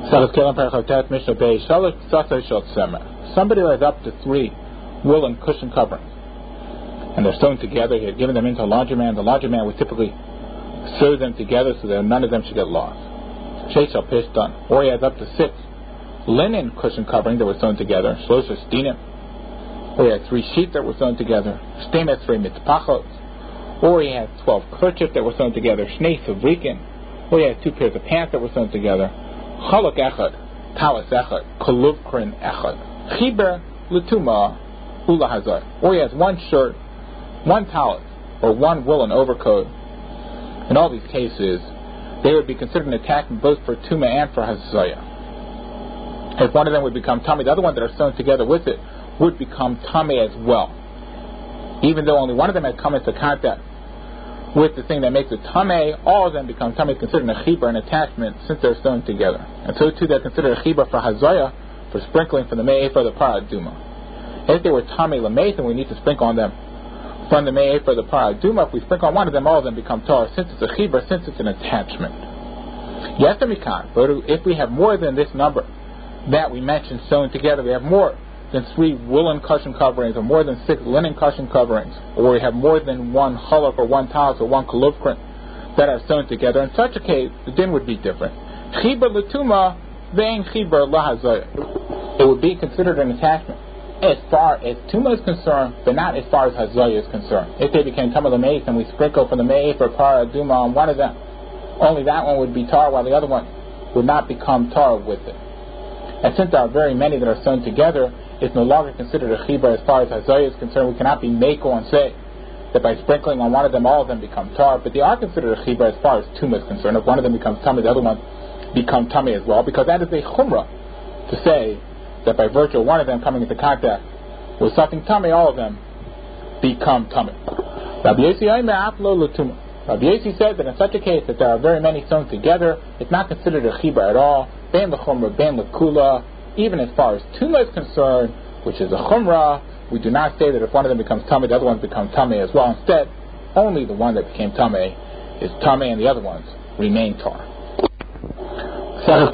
Somebody who has up to 3 woolen cushion coverings, and they're sewn together. He had given them into a laundryman. The laundryman would typically sew them together so that none of them should get lost. Or he has up to 6 linen cushion coverings that were sewn together. Or he had 3 sheets that were sewn together. Or he had 12 kerchiefs that were sewn together. Or he had 2 pairs of pants that were sewn together. Chaluk echad, talis echad, koluvkrin echad, chiber l'tuma ulahazar. Or he has 1 shirt, 1 talis, or 1 woolen overcoat. In all these cases, they would be considered an attachment both for tuma and for hazaya. If one of them would become tummy, the other ones that are sewn together with it would become tummy as well. Even though only one of them had come into contact with the thing that makes it tummy, all of them become tummy. It's considered a chibar, an attachment, since they're sewn together. And so too, they're considered a chibar for hazaya, for sprinkling from the me'ef or the paraduma. If they were tummy lameis, and we need to sprinkle on them from the me'ef or the paraduma, if we sprinkle on one of them, all of them become tar, since it's a chibar, since it's an attachment. Yes, but if we have more than this number that we mentioned sewn together, we have more than 3 woolen cushion coverings, or more than 6 linen cushion coverings, or we have more than 1 chaluk or 1 talis or 1 koluvkrin that are sewn together. In such a case, the din would be different. Chibar l'tuma vein chibar lahazaya. It would be considered an attachment as far as tuma is concerned, but not as far as hazaya is concerned. If they became tuma l'meis and we sprinkle from the me'ef or paraduma on one of them, only that one would be tar, while the other one would not become tar with it. And since there are very many that are sewn together, it's no longer considered a chibar as far as hazaya is concerned. We cannot be meko and say that by sprinkling on one of them, all of them become tar, but they are considered a chibar as far as tuma is concerned. If one of them becomes tummy, the other one become tummy as well, because that is a chumrah to say that by virtue of one of them coming into contact with something tummy, all of them become tummy. Rabbi Yossi said that in such a case that there are very many sewn together, it's not considered a chibar at all. Ben l'chumrah, ben l'kula. Even as far as tuma is concerned, which is a chumrah, we do not say that if one of them becomes tummy, the other ones become tummy as well. Instead, only the one that became tummy is tummy, and the other ones remain tar. The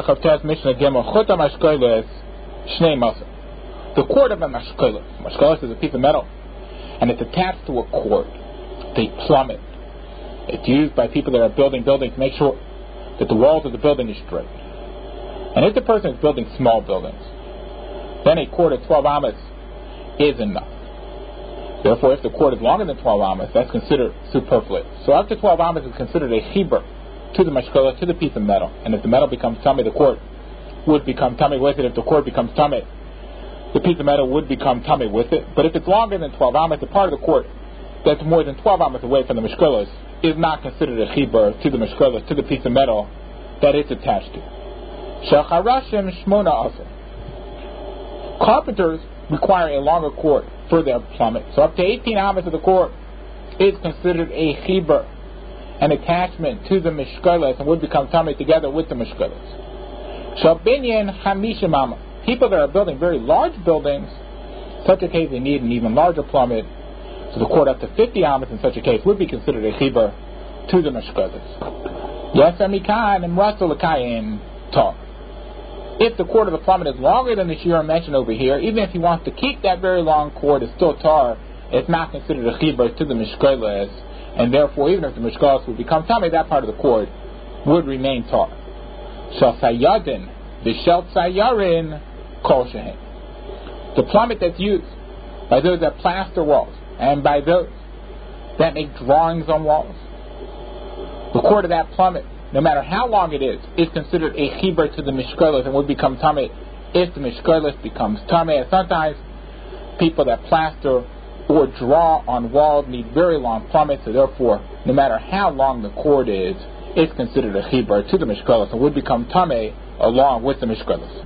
cord of a mashkolos is a piece of metal, and it's attached to a cord. They plumb it. It's used by people that are building buildings to make sure that the walls of the building is straight. And if the person is building small buildings, then a cord of 12 amas is enough. Therefore, if the cord is longer than 12 amas, that's considered superfluous. So up to 12 amas is considered a chibar to the mashkola, to the piece of metal. And if the metal becomes tummy, the cord would become tummy with it. If the cord becomes tummy, the piece of metal would become tummy with it. But if it's longer than 12 amas, the part of the cord that's more than 12 amas away from the mashkolas is not considered a chibar to the mashkola, to the piece of metal that it's attached to. Shacharashim shmona asa. Carpenters require a longer cord for their plumbing. So up to 18 amas of the cord is considered a chibar, an attachment to the mishkolas, and would become tummy together with the mishkolas. Shabinyan hamishim ama. People that are building very large buildings, in such a case they need an even larger plummet. So the cord up to 50 amas in such a case would be considered a chibar to the mishkolas. Yes, amikan and rasulakayim tar. If the cord of the plummet is longer than the shiur mentioned over here, even if he wants to keep that very long cord, it's still tar. It's not considered a chibar to the mishkolas, and therefore, even if the mishkolas would become tummy, that part of the cord would remain tar. Shal sayadin v'shel sayarin kol shehem. The plummet that's used by those that plaster walls and by those that make drawings on walls, the cord of that plummet, no matter how long it is considered a chibar to the mishkolos and would become tummy if the mishkolos becomes tummy. And sometimes people that plaster or draw on walls need very long plummets, so therefore, no matter how long the cord is, it's considered a chibar to the mishkolos and would become tummy along with the mishkolos.